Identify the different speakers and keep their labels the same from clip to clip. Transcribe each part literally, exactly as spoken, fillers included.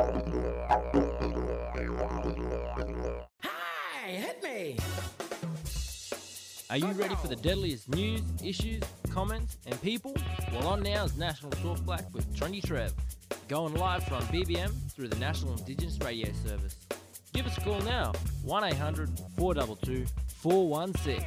Speaker 1: Hi, hit me!
Speaker 2: Are you ready for the deadliest news, issues, comments, and people? Well, on now is National Talk Black with Trendy Trev, going live from B B M through the National Indigenous Radio Service. Give us a call now, one eight hundred four two two four one six.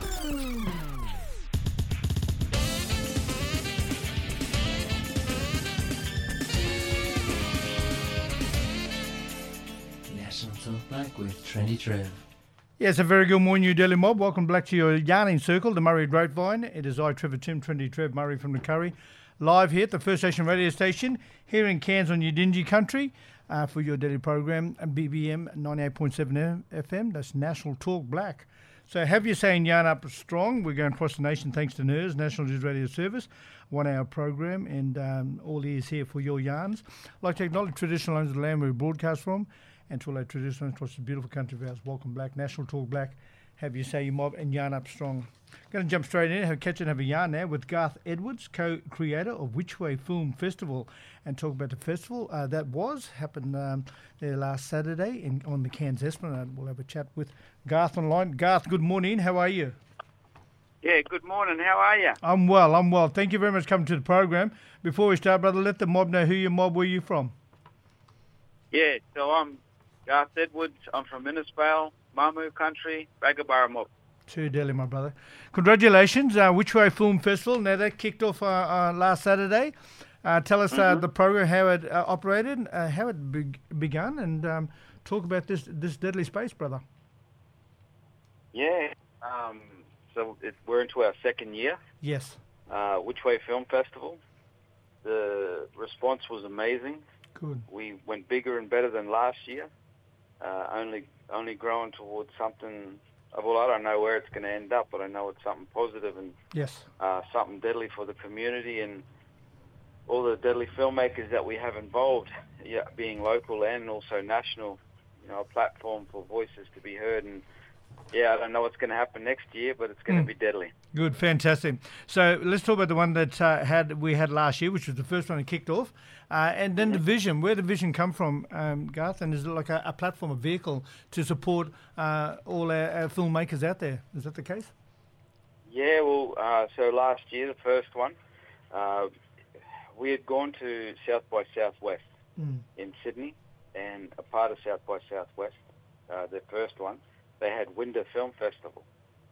Speaker 2: National Talk Black with Trendy Trev.
Speaker 3: Yes, a very good morning, New Delhi mob. Welcome back to your yarning circle, the Murray Grapevine. It is I, Trevor Tim, Trendy Trev Murray from the Curry, live here at the First Station radio station here in Cairns on Yidinji country uh, for your daily program, B B M ninety-eight point seven F M. That's National Talk Black. So have you saying yarn up strong? We're going across the nation thanks to N I R S, National News Radio Service, one-hour program, and um, all ears here for your yarns. I'd like to acknowledge traditional owners of the land where we broadcast from, and to all our traditional owners across the beautiful country of ours. Welcome Black, National Talk Black. Have you say your mob and yarn up strong. Going to jump straight in, have catch and have a yarn now with Garth Edwards, co-creator of Which Way Film Festival, and talk about the festival uh, that was happened um, there last Saturday in, on the Cairns Esplanade. We'll have a chat with Garth online. Garth, good morning. How are you?
Speaker 4: Yeah, good morning. How are you?
Speaker 3: I'm well. I'm well. Thank you very much for coming to the program. Before we start, brother, let the mob know who your mob were you from.
Speaker 4: Yeah, so I'm Garth Edwards. I'm from Innisfail, Mamu country, Bagabara mob.
Speaker 3: To Delhi, my brother. Congratulations, uh, Which Way Film Festival. Now, that kicked off uh, uh, last Saturday. Uh, tell us uh,
Speaker 4: Mm-hmm.
Speaker 3: the program, how it uh, operated, uh, how it be- begun, and um, talk about this this deadly space, brother.
Speaker 4: Yeah, um, so it, we're into our second year,
Speaker 3: Yes.
Speaker 4: uh, Which Way Film Festival. The response was amazing.
Speaker 3: Good.
Speaker 4: We went bigger and better than last year, uh, only only growing towards something. Well, I don't know where it's going to end up, but I know it's something positive and
Speaker 3: Yes.
Speaker 4: uh, something deadly for the community and all the deadly filmmakers that we have involved, yeah, being local and also national, you know, a platform for voices to be heard. And yeah, I don't know what's going to happen next year, but it's going to
Speaker 3: Mm.
Speaker 4: be deadly.
Speaker 3: Good, fantastic. So let's talk about the one that uh, had we had last year, which was the first one that kicked off, uh, and then the vision. Where did the vision come from, um, Garth? And is it like a, a platform, a vehicle to support uh, all our, our filmmakers out there? Is that the case?
Speaker 4: Yeah, well, uh, so last year, the first one, uh, we had gone to South by Southwest
Speaker 3: Mm.
Speaker 4: in Sydney, and a part of South by Southwest, uh, their first one, they had Winter Film Festival.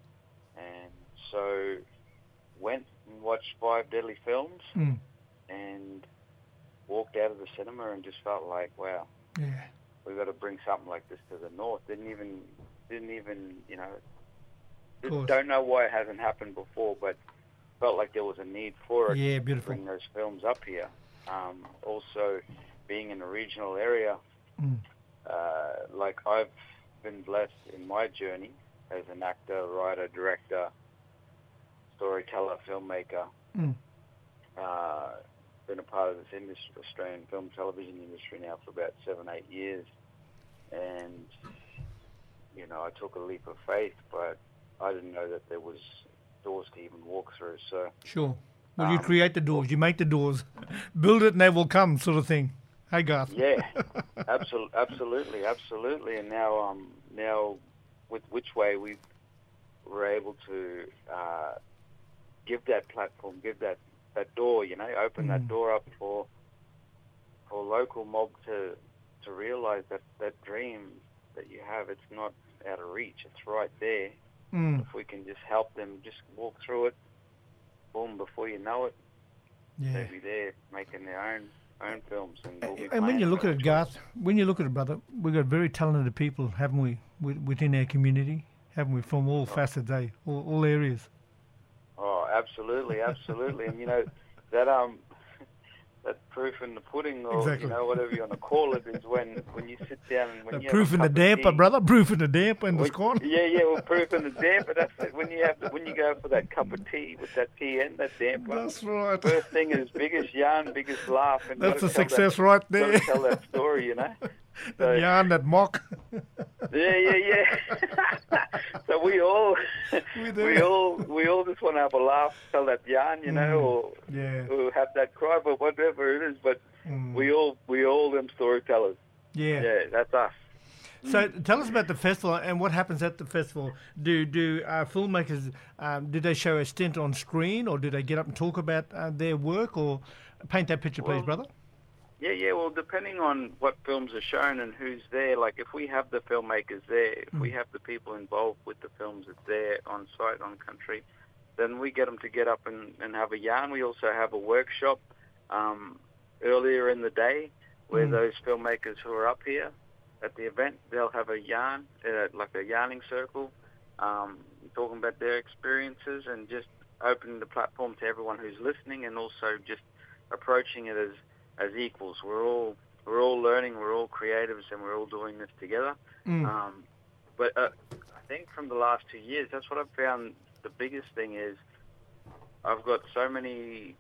Speaker 4: And so went and watched five deadly films
Speaker 3: Mm.
Speaker 4: and walked out of the cinema and just felt like, wow,
Speaker 3: Yeah.
Speaker 4: we've got to bring something like this to the north. Didn't even, didn't even, you know,
Speaker 3: course.
Speaker 4: don't know why it hasn't happened before, but felt like there was a need for it.
Speaker 3: Yeah,
Speaker 4: to
Speaker 3: beautiful.
Speaker 4: bring those films up here. Um, also, being in a regional area,
Speaker 3: Mm.
Speaker 4: uh, like I've been blessed in my journey as an actor, writer, director, storyteller, filmmaker.
Speaker 3: Mm.
Speaker 4: Uh, been a part of this industry, Australian film television industry now for about seven, eight years. And, you know, I took a leap of faith, but I didn't know that there was doors to even walk through. So
Speaker 3: Sure. Well, you
Speaker 4: Um,
Speaker 3: create the doors, you make the doors, build it and they will come, sort of thing. Hey, Garth.
Speaker 4: yeah, absolutely, absolutely, absolutely. And now, um, now with Which Way, we were able to uh, give that platform, give that, that door, you know, open
Speaker 3: Mm.
Speaker 4: that door up for for local mob to to realise that that dream that you have, it's not out of reach. It's right there.
Speaker 3: Mm.
Speaker 4: If we can just help them, just walk through it, boom, before you know it,
Speaker 3: Yeah.
Speaker 4: they'll be there making their own own films. And, we'll be
Speaker 3: And when
Speaker 4: playing
Speaker 3: you look at
Speaker 4: films.
Speaker 3: it, Garth, when you look at it, brother, we've got very talented people, haven't we, wi- within our community, haven't we, from all facets, eh? all, all areas.
Speaker 4: Oh, absolutely, absolutely. And, you know, that um, that proof in the pudding, or,
Speaker 3: Exactly.
Speaker 4: you know, whatever you want to call it, is when, when you sit down and when
Speaker 3: The
Speaker 4: you
Speaker 3: proof
Speaker 4: have
Speaker 3: in
Speaker 4: a
Speaker 3: the
Speaker 4: cup of
Speaker 3: damper,
Speaker 4: tea.
Speaker 3: brother, proof in the damper and the
Speaker 4: When-
Speaker 3: scone.
Speaker 4: Yeah, yeah, well, proof in the damper. That's it. When you have the, when you go for that cup of tea with that tea and that damper.
Speaker 3: That's right.
Speaker 4: First thing is biggest yarn, biggest laugh. And
Speaker 3: That's
Speaker 4: gotta
Speaker 3: a
Speaker 4: tell
Speaker 3: success
Speaker 4: that,
Speaker 3: right
Speaker 4: gotta
Speaker 3: there.
Speaker 4: tell that story, you know.
Speaker 3: That yarn, that mock.
Speaker 4: Yeah, yeah, yeah. So we all, we all, we all just want to have a laugh, tell that yarn, you know,
Speaker 3: Mm.
Speaker 4: or,
Speaker 3: Yeah.
Speaker 4: or have that cry, but whatever it is. But
Speaker 3: Mm.
Speaker 4: we all, we all them storytellers.
Speaker 3: Yeah.
Speaker 4: Yeah, that's us.
Speaker 3: So tell us about the festival and what happens at the festival. Do do uh, filmmakers um, do they show a stint on screen, or do they get up and talk about uh, their work, or paint that picture, please,
Speaker 4: Well,
Speaker 3: brother?
Speaker 4: Yeah, yeah. Well, depending on what films are shown and who's there, like if we have the filmmakers there, if we have the people involved with the films that's there on site, on country, then we get them to get up and, and have a yarn. We also have a workshop um, earlier in the day where
Speaker 3: Mm.
Speaker 4: those filmmakers who are up here at the event, they'll have a yarn, uh, like a yarning circle, um, talking about their experiences and just opening the platform to everyone who's listening, and also just approaching it as as equals. We're all we're all learning, we're all creatives, and we're all doing this together.
Speaker 3: Mm.
Speaker 4: Um, but uh, I think from the last two years, that's what I've found. The biggest thing is I've got so many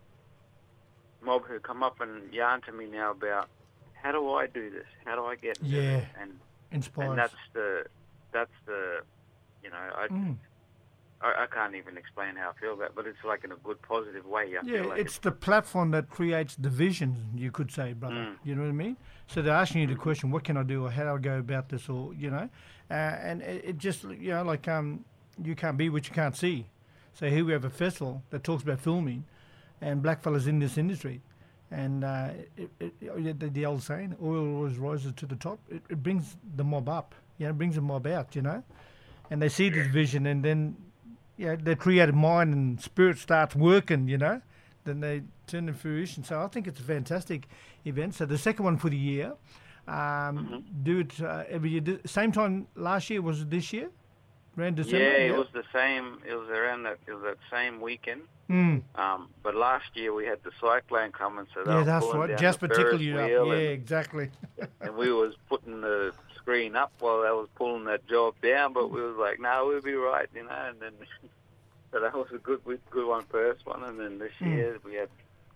Speaker 4: mob who come up and yarn to me now about how do I do this? How do I get into
Speaker 3: Yeah.
Speaker 4: this? And
Speaker 3: Inspires.
Speaker 4: and that's the that's the you know I,
Speaker 3: Mm.
Speaker 4: I I can't even explain how I feel about it, but it's like in a good positive way. I
Speaker 3: Yeah,
Speaker 4: feel like
Speaker 3: it's the platform that creates division, you could say, brother.
Speaker 4: Mm.
Speaker 3: You know what I mean? So they're asking you the question, what can I do, or how do I go about this, or, you know? Uh, and it, it just, you know, like um, you can't be what you can't see. So here we have a festival that talks about filming and blackfellas in this industry. And uh, it, it, it, the, the old saying, oil always rises to the top. It, it brings the mob up, you know, it brings the mob out, you know? And they see this vision, and then, you know, their creative mind and spirit starts working, you know, then they turn to fruition. So I think it's a fantastic event. So the second one for the year, um,
Speaker 4: Mm-hmm.
Speaker 3: do it uh, every year. Did- Same time last year, was it this year? Around December?
Speaker 4: yeah, it was the same. It was around that. It was that same weekend.
Speaker 3: Mm.
Speaker 4: Um, but last year we had the cyclone coming, so they
Speaker 3: Yeah,
Speaker 4: were
Speaker 3: that's
Speaker 4: pulling
Speaker 3: right.
Speaker 4: down
Speaker 3: Jasper
Speaker 4: the
Speaker 3: tickled
Speaker 4: Ferris
Speaker 3: you up.
Speaker 4: wheel,
Speaker 3: Yeah,
Speaker 4: and,
Speaker 3: exactly.
Speaker 4: and we was putting the screen up while they was pulling that job down. But we was like, no, we'll be right, you know. And then so that was a good, good one first one. And then this
Speaker 3: Mm.
Speaker 4: year we had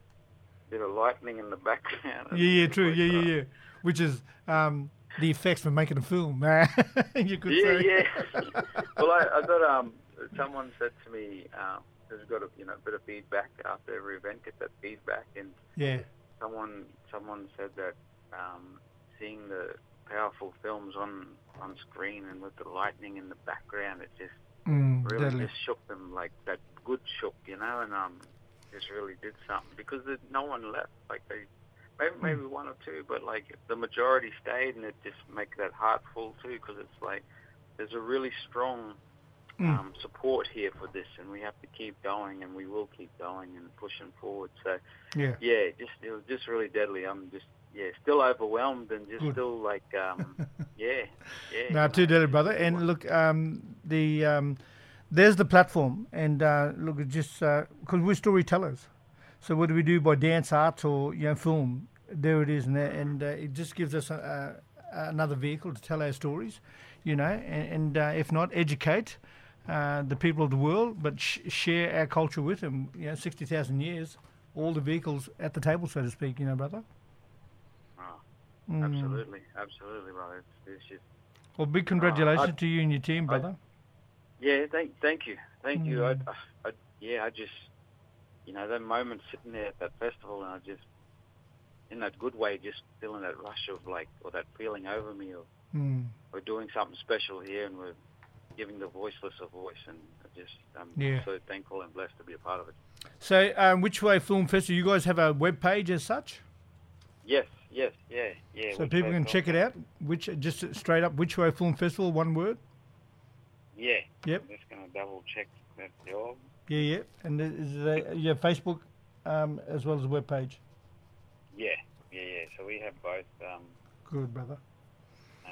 Speaker 4: a bit of lightning in the background.
Speaker 3: Yeah, yeah, true. Yeah, yeah, yeah. Which is um, the effects for making a film, you could
Speaker 4: Yeah,
Speaker 3: say.
Speaker 4: yeah. Well, I, I got um. Someone said to me, um, who's got a you know bit of feedback after every event, get that feedback, and
Speaker 3: Yeah.
Speaker 4: someone someone said that um, seeing the powerful films on on screen and with the lightning in the background, it just
Speaker 3: Mm,
Speaker 4: really
Speaker 3: deadly.
Speaker 4: just shook them, like that good shook, you know, and um, just really did something because there, no one left. Like they, maybe maybe one or two, but like the majority stayed, and it just make that heart full too, because it's like there's a really strong
Speaker 3: Mm.
Speaker 4: um, support here for this, and we have to keep going, and we will keep going and pushing forward. So
Speaker 3: Yeah.
Speaker 4: yeah, just it was just really deadly. I'm just yeah, still overwhelmed and just
Speaker 3: Good.
Speaker 4: still like um, yeah, yeah.
Speaker 3: No, too deadly, brother. And look, um, the um, there's the platform, and uh, look, it just because we're storytellers. So what do we do by dance, arts, or you know, film? There it is, and, and uh, it just gives us a, a, another vehicle to tell our stories, you know, and, and uh, if not, educate uh, the people of the world, but sh- share our culture with them. You know, sixty thousand years, all the vehicles at the table, so to speak. You know, brother.
Speaker 4: Oh,
Speaker 3: Mm.
Speaker 4: absolutely, absolutely, brother. It's, it's just
Speaker 3: Well, big congratulations
Speaker 4: I-
Speaker 3: to you and your team,
Speaker 4: I-
Speaker 3: brother.
Speaker 4: yeah. Thank thank you, thank you. I,
Speaker 3: Mm.
Speaker 4: I, I yeah, I just you know that moment sitting there at that festival, and I just in that good way, just feeling that rush of like or that feeling over me of
Speaker 3: Mm.
Speaker 4: we're doing something special here, and we're giving the voiceless a voice, and I just I'm
Speaker 3: Yeah.
Speaker 4: so thankful and blessed to be a part of it.
Speaker 3: So, um, Which Way Film Festival, you guys have a web page as such?
Speaker 4: Yes, yes, yeah, yeah.
Speaker 3: So
Speaker 4: Which
Speaker 3: people
Speaker 4: Way
Speaker 3: can
Speaker 4: Film
Speaker 3: check it out. Which Just straight up, Which Way Film Festival, one word?
Speaker 4: Yeah.
Speaker 3: Yep.
Speaker 4: I'm just gonna double check that job.
Speaker 3: Yeah, yeah. And is it a, your Facebook um, as well as a web page?
Speaker 4: Yeah, yeah, yeah. So we have both. Um,
Speaker 3: Good, brother.
Speaker 4: uh,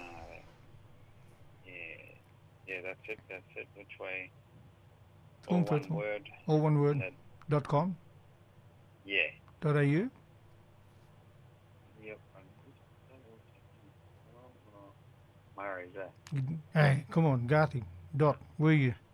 Speaker 4: yeah, yeah. That's it. That's it. Which way?
Speaker 3: Film
Speaker 4: All one
Speaker 3: Festival.
Speaker 4: word.
Speaker 3: All one word.
Speaker 4: That-
Speaker 3: Dot com.
Speaker 4: Yeah.
Speaker 3: Dot au.
Speaker 4: Yep. Murray, is that?
Speaker 3: Hey, come on, Garthi. Dot. Where are you?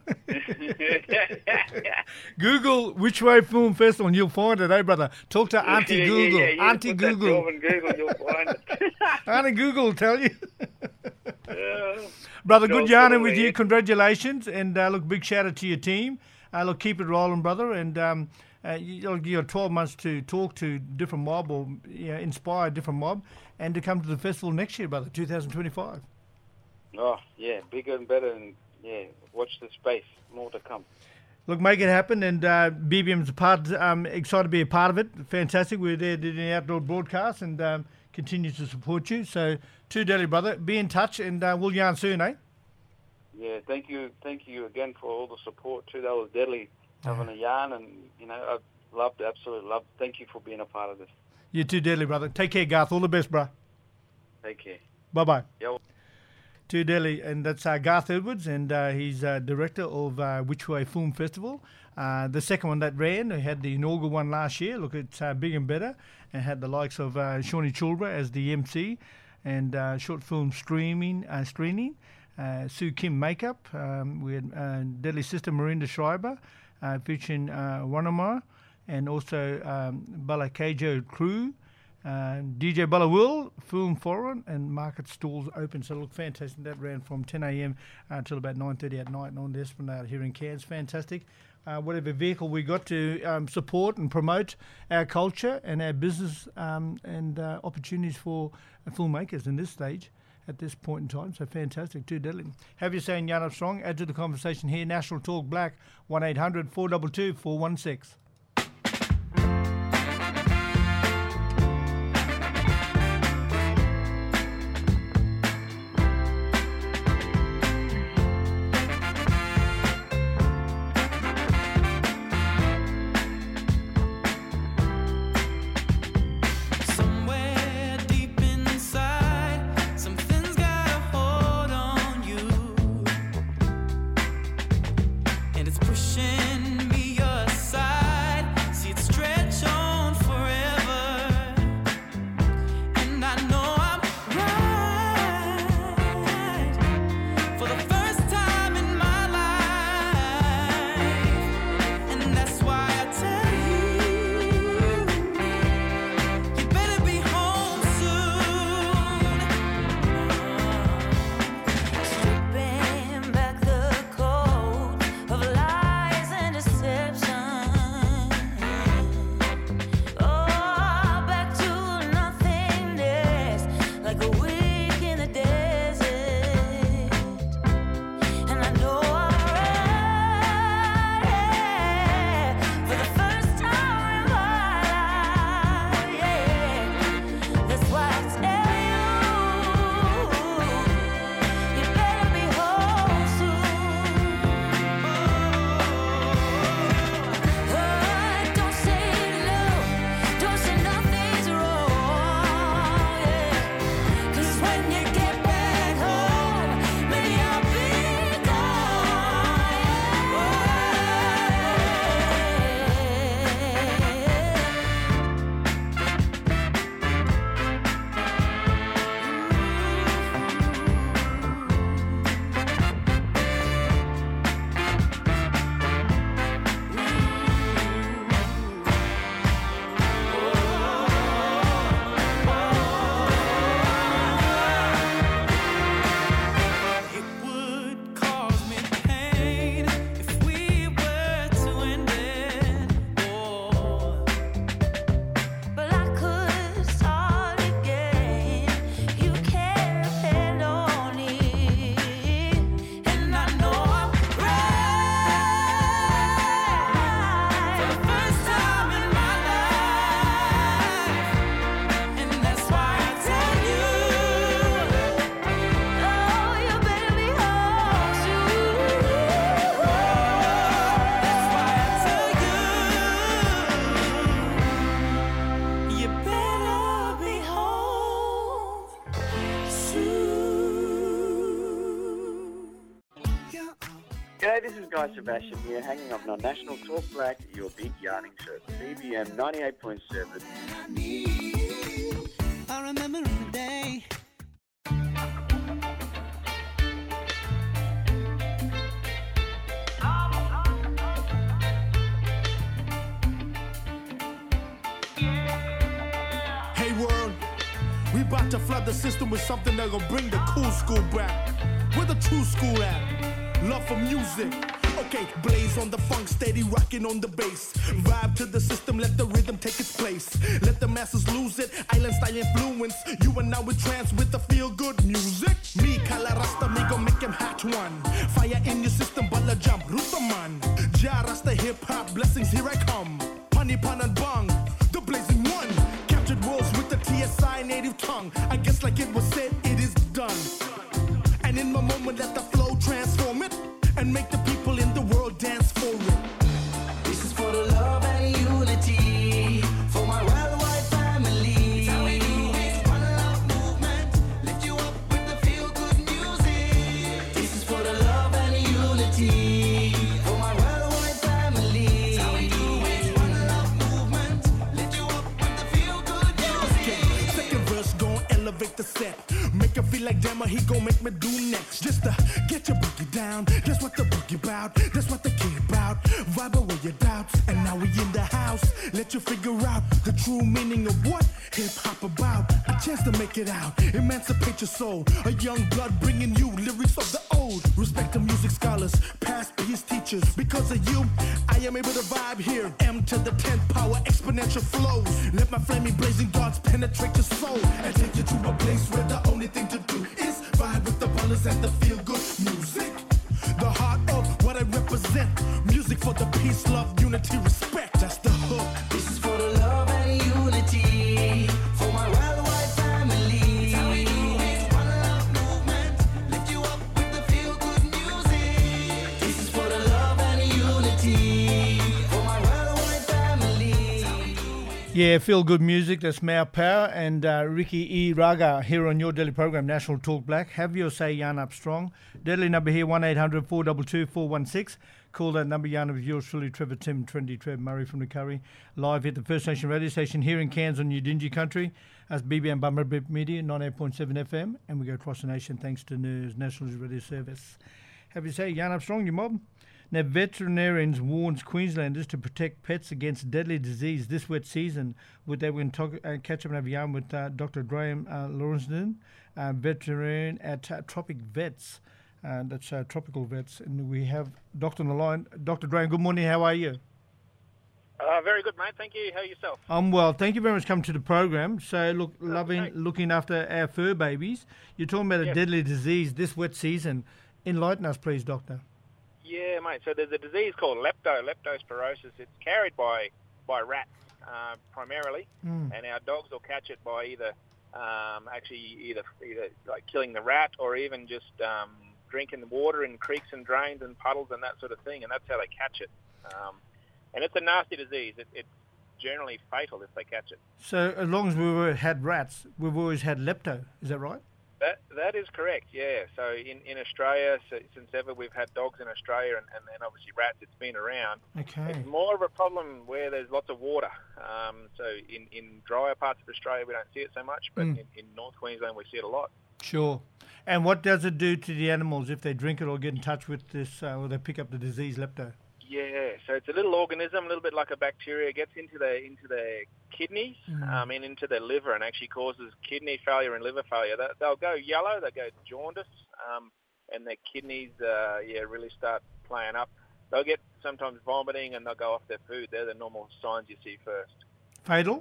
Speaker 3: Google Which Way Film Festival and you'll find it, eh, brother? Talk to Auntie
Speaker 4: Yeah, yeah,
Speaker 3: Google.
Speaker 4: yeah, yeah.
Speaker 3: Auntie
Speaker 4: Put that
Speaker 3: Google.
Speaker 4: job in Google, you'll find it.
Speaker 3: Auntie Google will tell you.
Speaker 4: Yeah,
Speaker 3: Brother,
Speaker 4: It's
Speaker 3: good
Speaker 4: all
Speaker 3: yarning
Speaker 4: cool,
Speaker 3: with you.
Speaker 4: Ian.
Speaker 3: Congratulations. And uh, look, big shout out to your team. Uh, look, keep it rolling, brother. And um, uh, you, look, you got twelve months to talk to different mob or you know, inspire different mob and to come to the festival next year, brother, twenty twenty-five.
Speaker 4: Oh, yeah, bigger and better. And, yeah, watch the space. More to come.
Speaker 3: Look, make it happen, and uh, B B M's a part. Um, excited to be a part of it. Fantastic. We're there doing the outdoor broadcast and um, continue to support you. So, to Delhi, brother, be in touch, and uh, we'll yarn soon, eh?
Speaker 4: Yeah, thank you, thank you again for all the support too. That was deadly having a yarn, and you know I loved, absolutely loved. Thank you for being a part of this.
Speaker 3: You too, Delhi, brother. Take care, Garth. All the best, bro.
Speaker 4: Take care.
Speaker 3: Bye bye.
Speaker 4: Yo.
Speaker 3: To Delhi, and that's uh, Garth Edwards, and uh, he's uh, director of uh, Which Way Film Festival. Uh, the second one that ran, we had the inaugural one last year. Look, it's uh, big and better, and had the likes of uh, Shawnee Chulbra as the M C, and uh, short film streaming, uh, screening. Uh, Sue Kim makeup. Um, we had uh, Deadly Sister Marinda Schreiber uh, featuring uh, Wanamar, and also um, Bala Kajo crew. Uh, D J Bala Will, film foreign, and market stalls open. So look, fantastic. That ran from ten a.m. until about nine thirty at night on the Esplanade here in Cairns. Fantastic. Uh, whatever vehicle we got to um, support and promote our culture and our business um, and uh, opportunities for uh, filmmakers in this stage at this point in time. So fantastic. Too deadly. Have you saying Yarn Up Strong? Add to the conversation here. National Talk Black, one eight hundred four two two four one six.
Speaker 5: Somewhere deep inside, something's got a hold on you, and it's pushing me aside. See it stretch on forever, and I know I'm right for the first time in my life, and that's why I tell you. You better be home soon. Stripping back the coat of lies and deception. Oh, back to nothingness, like a week in the desert. And I know I'm right for the first time in my life. Yeah, that's why I tell you, you better be home soon. Oh, don't say no, don't say nothing's wrong. Yeah, 'cause when you get back home, maybe I'll be It would cause me pain if we were to end it. Oh, but I could start again. You can't depend on it, and I know I'm right for the first time in my life, and that's why I tell you. Oh, you better be home soon. That's why I tell you, you better be home soon.
Speaker 4: G'day, this is Guy Sebastian here, hanging up on National Talk Black, your big yarning show. B B M ninety-eight point seven.
Speaker 5: I remember the day.
Speaker 6: Hey world, we about to flood the system with something that'll bring the cool school back. Where the true school at? Love for music. Okay, blaze on the funk, steady rocking on the bass. Vibe to the system, let the rhythm take its place. Let the masses lose it, island style influence. You are now with trance with the feel good music. Me, Kala Rasta, me gon' make him hot one. Fire in your system, balla jump, Rutaman. Ja Rasta hip hop, blessings, here I come. Pani Pan and Bang, the blazing one. Captured worlds with the T S I native tongue. I guess like it was said, it is done. And in my moment, let the flow transform it. And make the people in the world dance for it.
Speaker 7: This is for the love and unity, for my worldwide family. That's how we do it. One love movement, lift you up with the feel good music. This is for the love and unity, for my worldwide family. That's how we do it. One love movement, lift you up with the feel good music.
Speaker 6: Okay, second verse gon' elevate the set. Make it feel like Jammer, he gon' make me do next. Just to get your boogie down, that's what the boogie about. That's what the kid about. Vibe away your doubts, and now we in the house. Let you figure out the true meaning of what hip hop about. A chance to make it out, emancipate your soul. A young blood bringing you lyrics of the old. Respect the music scholars, past peace teachers. Because of you, I am able to vibe here. M to the tenth power, exponential flows. Let my flaming blazing darts penetrate your soul and take you to a place where the only thing to do is vibe with the ballers and the feel good music. The heart of what I represent. Music for the peace, love, unity, respect. That's the hook.
Speaker 7: This is for the love and unity, for my worldwide family. That's how we do it. One love movement, lift you up with the feel good music. This is for the love and unity, for my worldwide family. That's how we do it.
Speaker 3: Yeah, feel good music. That's Mao Power and uh, Ricky E. Raga here on your daily program, National Talk Black. Have your say, Yarn Up Strong. Deadly number here, one eight hundred four two two four one six. Call that number, Yarn, of yours truly, Trevor Tim, Trendy Trev Murray from the Curry. Live at the First Nation radio station here in Cairns on Udingi Country. That's B B M Bummer Media, ninety-eight point seven F M. And we go across the nation thanks to N E R S, National Radio Service. Have your say, Yarn Up Strong, your mob. Now, veterinarians warns Queenslanders to protect pets against deadly disease this wet season. With that, we're going to talk, uh, catch up and have a yarn with uh, Doctor Graham uh, Lawrence, uh, veterinarian at uh, Tropic Vets. Uh, that's uh, Tropical Vets. And we have Doctor on the line. Doctor Graham, good morning. How are you?
Speaker 8: Uh, very good, mate. Thank you. How are yourself?
Speaker 3: I'm well. Thank you very much for coming to the program. So, look, loving,
Speaker 8: okay.
Speaker 3: looking after our fur babies. You're talking about a
Speaker 8: Yes.
Speaker 3: deadly disease this wet season. Enlighten us, please, Doctor.
Speaker 8: Yeah, mate. So there's a disease called lepto, leptospirosis. It's carried by by rats uh, primarily,
Speaker 3: Mm.
Speaker 8: and our dogs will catch it by either um, actually either either like killing the rat or even just um, drinking the water in creeks and drains and puddles and that sort of thing, and that's how they catch it. Um, and it's a nasty disease. It, it's generally fatal if they catch it.
Speaker 3: So, as long as we've had rats, we've always had lepto. Is that right?
Speaker 8: That that is correct, yeah. So in, in Australia, so since ever we've had dogs in Australia and, and then obviously rats, it's been around.
Speaker 3: Okay.
Speaker 8: It's more of a problem where there's lots of water. Um, so in, in drier parts of Australia, we don't see it so much, but
Speaker 3: Mm.
Speaker 8: in, in North Queensland, we see it a lot.
Speaker 3: Sure. And what does it do to the animals if they drink it or get in touch with this, uh, or they pick up the disease lepto?
Speaker 8: Yeah, so it's a little organism, a little bit like a bacteria. It gets into the into the kidneys
Speaker 3: Mm.
Speaker 8: um, and into the liver and actually causes kidney failure and liver failure. They, they'll go yellow, they'll go jaundice, um, and their kidneys, uh, yeah, really start playing up. They'll get sometimes vomiting and they'll go off their food. They're the normal signs you see first.
Speaker 3: Fatal?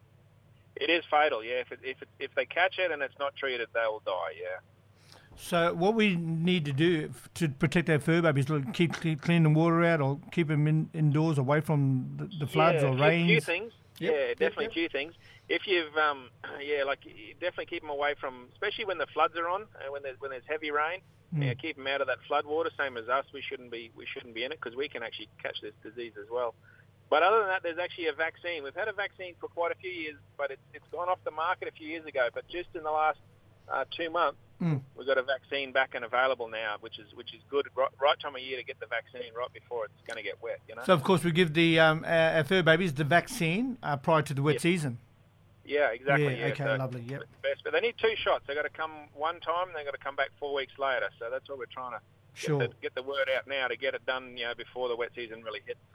Speaker 8: It is fatal, yeah. If it, if it, if they catch it and it's not treated, they will die, yeah.
Speaker 3: So what we need to do f- to protect our fur babies, look, keep, keep clean the water out or keep them in, indoors away from the, the floods
Speaker 8: yeah,
Speaker 3: or
Speaker 8: a few-
Speaker 3: rains.
Speaker 8: few things.
Speaker 3: Yep,
Speaker 8: Yeah,
Speaker 3: yep,
Speaker 8: definitely
Speaker 3: yep.
Speaker 8: a few things. If you've, um, yeah, like you definitely keep them away from, especially when the floods are on, uh, when there's when there's heavy rain.
Speaker 3: Mm.
Speaker 8: Yeah, keep them out of that flood water. Same as us, we shouldn't be we shouldn't be in it because we can actually catch this disease as well. But other than that, there's actually a vaccine. We've had a vaccine for quite a few years, but it's it's gone off the market a few years ago. But just in the last uh, two months,
Speaker 3: Mm.
Speaker 8: we've got a vaccine back and available now, which is which is good. Right, right time of year to get the vaccine right before it's going to get wet. You know.
Speaker 3: So, of course, we give the um, our, our fur babies the vaccine uh, prior to the wet
Speaker 8: Yep.
Speaker 3: season.
Speaker 8: Yeah, exactly.
Speaker 3: Yeah,
Speaker 8: Yeah,
Speaker 3: okay,
Speaker 8: so
Speaker 3: lovely, yep.
Speaker 8: it's best. But they need two shots. They've got to come one time, and they've got to come back four weeks later. So that's what we're trying to
Speaker 3: Sure.
Speaker 8: get, the, get the word out now to get it done, you know, before the wet season really hits.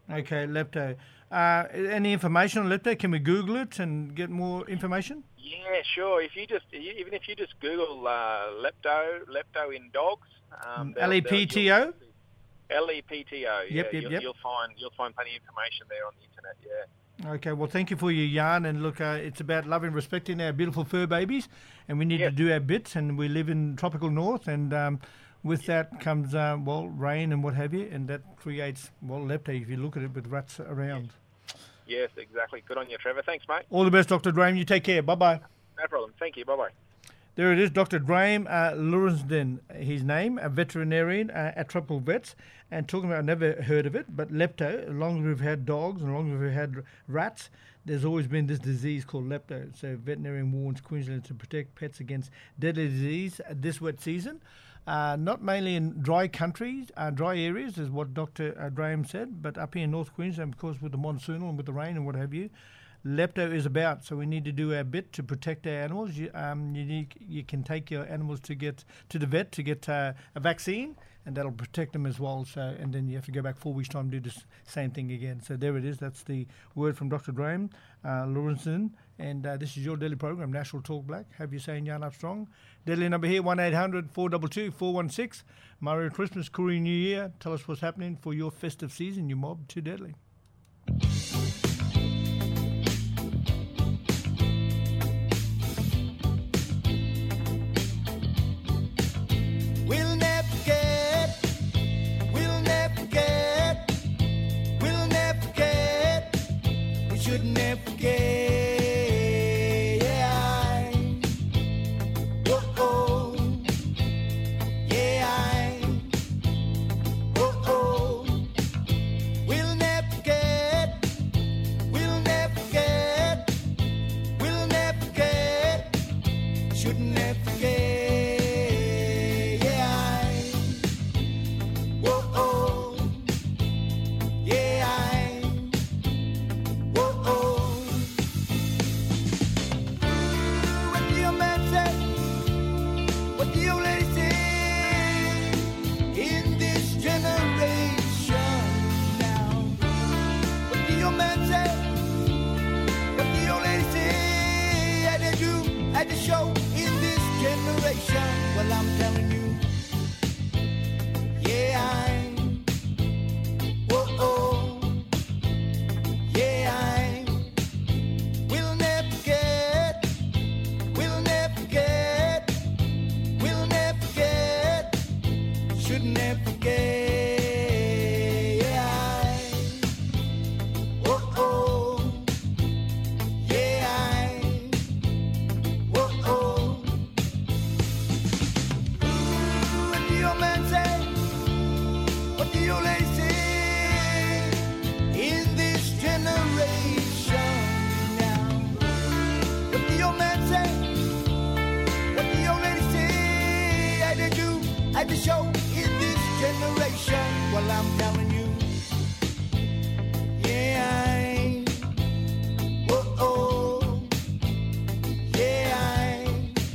Speaker 3: Okay, lepto. Uh, any information on lepto? Can we Google it and get more information?
Speaker 8: Yeah, sure. If you just you- even if you just Google uh, lepto lepto in dogs, um, they'll-
Speaker 3: L E P T O?
Speaker 8: L E P T O. Yeah,
Speaker 3: Yep, yep,
Speaker 8: you'll,
Speaker 3: yep.
Speaker 8: you'll find you'll find plenty of information there on the internet. Yeah.
Speaker 3: Okay, well, thank you for your yarn. And look, uh, it's about loving and respecting our beautiful fur babies. And we need
Speaker 8: Yes.
Speaker 3: to do our bits. And we live in tropical north. And um, with that comes, uh, well, rain and what have you. And that creates, well, lepto if you look at it with rats around.
Speaker 8: Yes, exactly. Good on you, Trevor. Thanks, mate.
Speaker 3: All the best, Doctor Graham. You take care. Bye-bye.
Speaker 8: No problem. Thank you. Bye bye.
Speaker 3: There it is, Doctor Graham uh, Lawrensden, his name, a veterinarian uh, at Tropical Vets, and talking about, I've never heard of it, but lepto, as long as we've had dogs, and as long as we've had rats, there's always been this disease called lepto. So veterinarian warns Queensland to protect pets against deadly disease this wet season. Uh, not mainly in dry countries, uh, dry areas, is what Doctor Uh, Graham said, but up here in North Queensland, of course, with the monsoonal and with the rain and what have you, lepto is about. So we need to do our bit to protect our animals. You, um, you, need, you can take your animals to get to the vet to get uh, a vaccine, and that'll protect them as well. So, and then you have to go back four weeks' time and do the s- same thing again. So there it is. That's the word from Doctor Graham uh, Lawrenson. And uh, this is your daily program, National Talk Black. Have you saying Yarn Up Strong? Daily number here, one eight hundred four two two four one six. Merry Christmas, Korean New Year. Tell us what's happening for your festive season, you mob. Too deadly.
Speaker 7: We'll never forget. We'll never forget. We'll never forget. We should never forget. Yeah. Oh oh. Yeah. Oh oh. We'll never forget. We'll never forget. We'll never forget. Should never forget. At the show in this generation, well, I'm telling you, yeah, I, oh, oh, yeah, I, we'll never forget, we'll never forget, we'll never forget, should never forget, yeah, I, oh, oh, yeah, I. Whoa, oh. What do your man say? What do your lady say? In this generation now. What do your man say? What do your lady say? I did you at the show in this generation. Well, I'm telling you. Yeah, I. Whoa, oh. Yeah, I.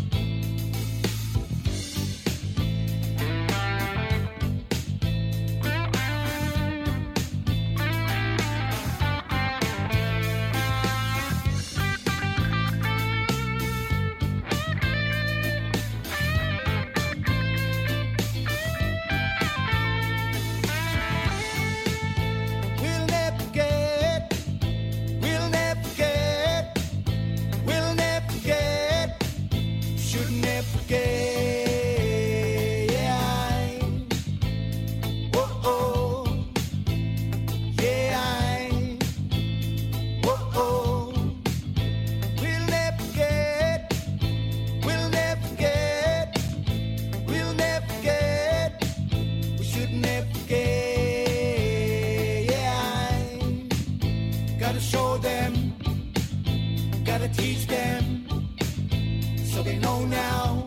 Speaker 7: We'll never forget. We'll never forget. We'll never forget. Should never forget. Yeah, I. Oh, oh. Yeah, I. Oh, oh. We'll never forget. We'll never forget. We'll never forget. We should never forget. Yeah, I. Gotta show them. Gotta teach them. So they know now.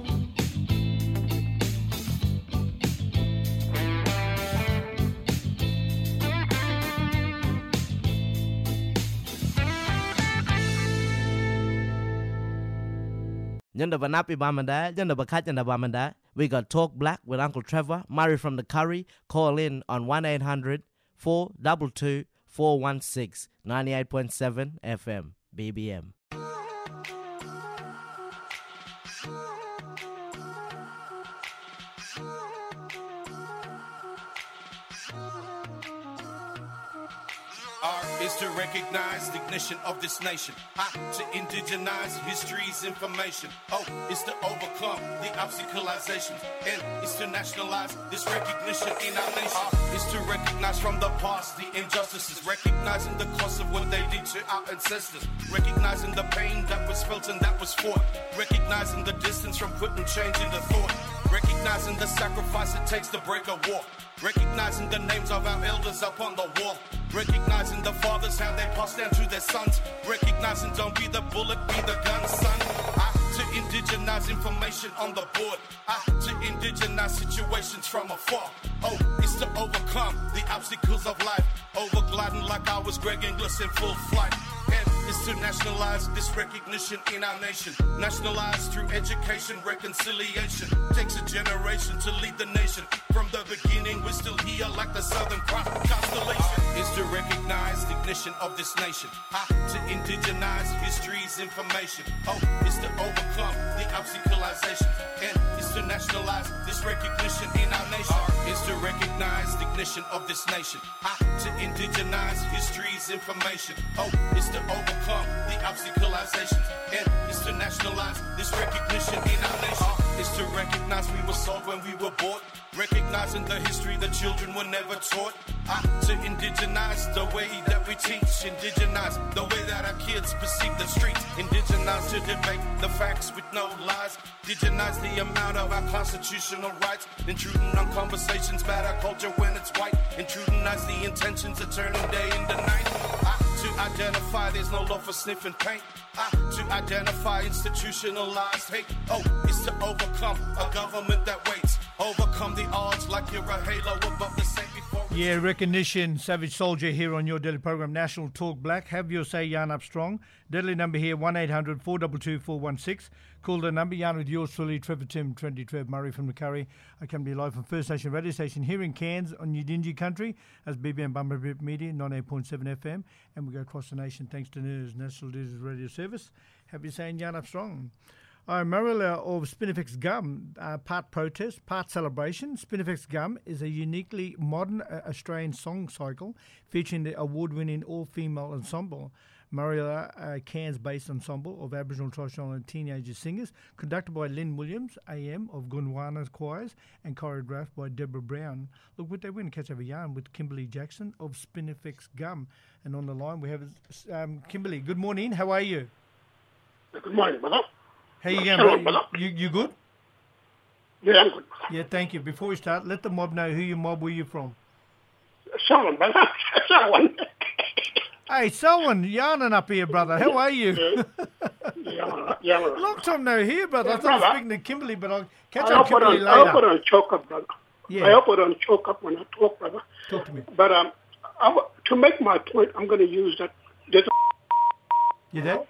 Speaker 9: Yonder Vanapi Bamanda, Yonder Bakat Yonder Bamanda. We got Talk Black with Uncle Trevor, Murray from the Curry. Call in on one eight hundred four two two four one six, ninety-eight point seven F M, B B M.
Speaker 10: R is to recognize the ignition of this nation. I to indigenize history's information. O is to overcome the obstacleizations. N is to nationalize this recognition in our nation. R is to recognize from the past the injustices, recognizing the cost of what they did to our ancestors, recognizing the pain that was felt and that was fought, recognizing the distance from putting change into thought, recognizing the sacrifice it takes to break a war, recognizing the names of our elders up on the wall, recognizing the fathers, how they pass down to their sons, recognizing don't be the bullet, be the gun, son. I to indigenize information on the board, I to indigenize situations from afar. O is to overcome the obstacles of life, overgliding like I was Greg Inglis in full flight. N is to nationalize this recognition in our nation, nationalize through education, reconciliation. Takes a generation to lead the nation. From the beginning, we're still here like the Southern Cross constellation. Is to recognize the ignition of this nation. I to indigenize history's information. O is to overcome the obstacleizations. N is to nationalize this recognition in our nation. R is to recognize the ignition of this nation. I to indigenize history's information. O is to overcome the obstacleizations. N is to nationalize this recognition in our nation. R is to recognize we were sold when we were bought, recognizing the history the children were never taught. I to indigenize the way that we teach, indigenize the way that our kids perceive the streets, indigenize to debate the facts with no lies, indigenize the amount of our constitutional rights, intruding on conversations about our culture when it's white, intrudinize the intentions of turning day into night. I to identify there's no law for sniffing paint. I to identify institutionalized hate. O is to overcome a government that waits, overcome the odds like you're a halo above the same before.
Speaker 3: Yeah, recognition, Savage Soldier here on your daily program, National Talk Black. Have your say, Yarn Up Strong. Deadly number here, one eight hundred, four two two, four one six. Call the number, Yarn with yours truly, Trevor Tim, Trendy Trev, Murray from the Curry. I come to you live from First Nation Radio Station here in Cairns on Udinji Country as B B M Bumblebee Media, ninety-eight point seven F M. And we go across the nation thanks to NERS, National Digital Radio Service. Have your say, Yarn Up Strong. I'm Marilla of Spinifex Gum, uh, part protest, part celebration. Spinifex Gum is a uniquely modern uh, Australian song cycle featuring the award-winning all-female ensemble, Marilla uh, Cairns-based ensemble of Aboriginal, Torres Strait Islander teenager singers, conducted by Lynn Williams, A M of Gondwana Choirs, and choreographed by Deborah Brown. Look, what they win catch over yarn with Kimberly Jackson of Spinifex Gum. And on the line we have um, Kimberly. Good morning. How are you?
Speaker 11: Good morning, brother.
Speaker 3: How you going,
Speaker 11: Hello,
Speaker 3: bro?
Speaker 11: brother.
Speaker 3: You, you good?
Speaker 11: Yeah, I'm good.
Speaker 3: Yeah, thank you. Before we start, let the mob know who your mob, where you from.
Speaker 11: Selwyn, brother. Selwyn.
Speaker 3: Hey, Selwyn, yarning up here, brother. How are you?
Speaker 11: yeah, yeah.
Speaker 3: Long time no here, brother. I
Speaker 11: Yeah,
Speaker 3: thought I was
Speaker 11: brother.
Speaker 3: speaking to Kimberly, but I'll catch
Speaker 11: I
Speaker 3: up
Speaker 11: hope I
Speaker 3: Kimberly
Speaker 11: don't, I hope I
Speaker 3: later.
Speaker 11: don't choke up, brother.
Speaker 3: Yeah.
Speaker 11: I hope I don't choke up when I talk, brother.
Speaker 3: Talk to me.
Speaker 11: But um, I, w- to make my point, I'm going to use that. There's
Speaker 3: You there?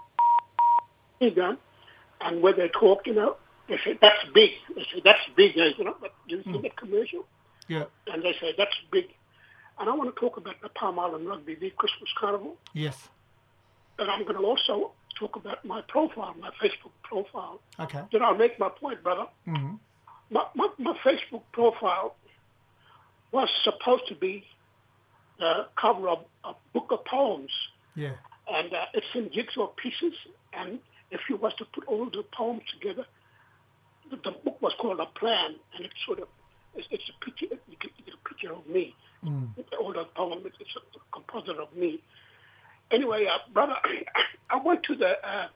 Speaker 11: a gun, and when they talk, you know, they say that's big. They say that's big, you know. But you see that commercial,
Speaker 3: Yeah.
Speaker 11: and they say that's big. And I want to talk about the Palm Island Rugby League Christmas Carnival.
Speaker 3: Yes.
Speaker 11: And I'm going to also talk about my profile, my Facebook profile.
Speaker 3: Okay.
Speaker 11: Then I'll make my point, brother.
Speaker 3: Mm-hmm.
Speaker 11: My, my, my Facebook profile was supposed to be the cover of a book of poems.
Speaker 3: Yeah.
Speaker 11: And uh, it's in jigsaw pieces. And if you was to put all the poems together, the, the book was called A Plan. And it's sort of, it's, it's a picture, you get, you get a picture of me.
Speaker 3: Mm.
Speaker 11: All the poems, it's a composite of me. Anyway, uh, brother, I went to the, uh,